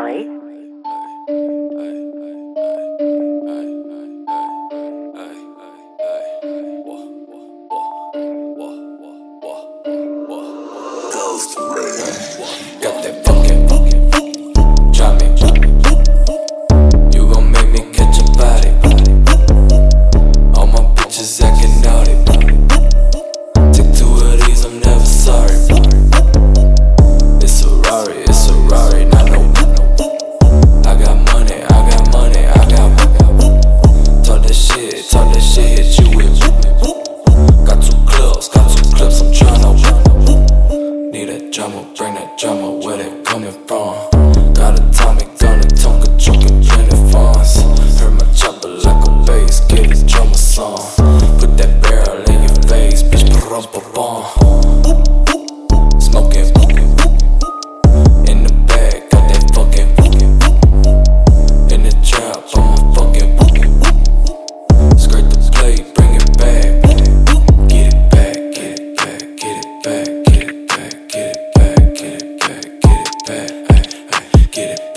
Molly. Ghost Ray. Got that fucking try me. You gon' make me catch a body. All my bitches acting naughty. Take two of these, I'm never sorry. It's a Rari, not no. I got money, talk that shit, hit you with. Got two clips, I'm tryna. Need that drama, bring that drama, where they coming from? Got a Tommy gun, a Tonka truck, and plenty funds. Heard my chopper like a bass, get his drummer song. Put that barrel in your face, bitch, pa-rum-pa-bum. Smoking, in the bag, got that fucking. In the trap, I'm a fucking. Scrape the plate, bring it back. Get it back, get it back, get it back. Get it back, get it back, get it back, get it back, get it